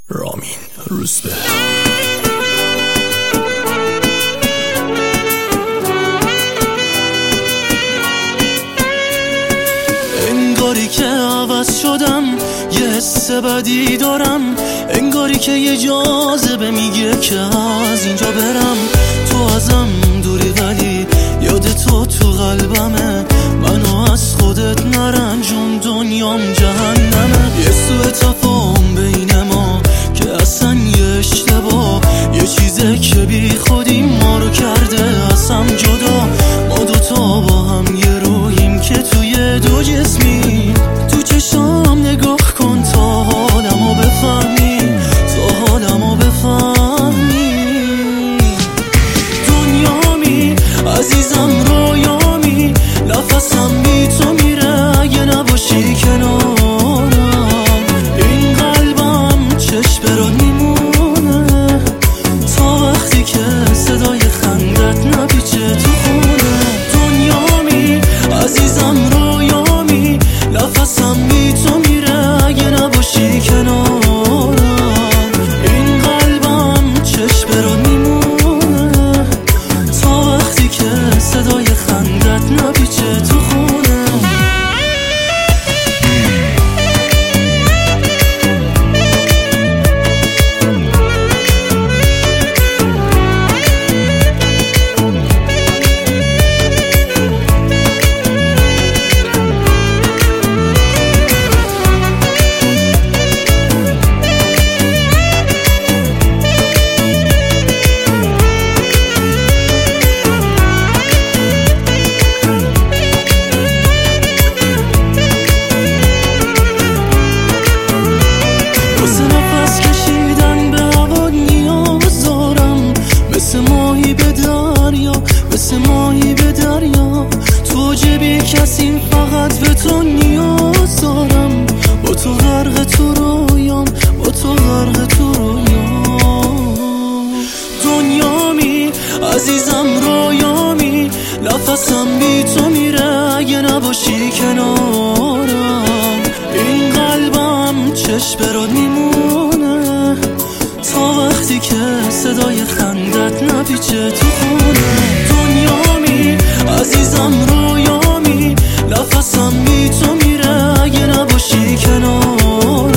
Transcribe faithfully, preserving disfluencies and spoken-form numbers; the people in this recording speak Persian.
رامین روزبه. انگاری که عوض شدم، یه حس بدی دارم، انگاری که یه جاذبه میگه که از اینجا برم. تو ازم دوری ولی یاد تو تو قلبمه، منو از خودت نرنجون، دنیام جهنمه. یه سوء تفاهم بین ما که اصلا یه اشتباه، یه چیزه که بی خودی ما رو کرده از هم جدا. ما دوتا با هم یه روحیم که توی دو جسمی. تو چشام نگاه کن تا حالمو بفهمی، تا حالمو بفهمی. دنیامی عزیزم، رویامی، نفسم بی تو میره اگه نباشی کنارم. این قلبم چشم برات میمونه تا وقتی که صدای خندت نپیچه تو خونه. دنیامی عزیزم، رویامی، نفسم بی تو میره اگه نباشی کنارم. این قلبم چشم برات میمونه تا وقتی که صدای خندت نپیچه تو خونه. مثل ماهی به دریا، تو جبی کسیم، فقط به تو نیاز دارم. با تو غرق تو رویام، با تو غرق تو رویام. دنیامی عزیزم، رویامی، نفسم بی تو میره اگه نباشی کنارم. این قلبم چشم برات میمونه تا وقتی که صدای خندت نپیچه تو خونه. دنیامی عزیزم، رویامی، نفسم بی تو میره اگه نباشی کنار.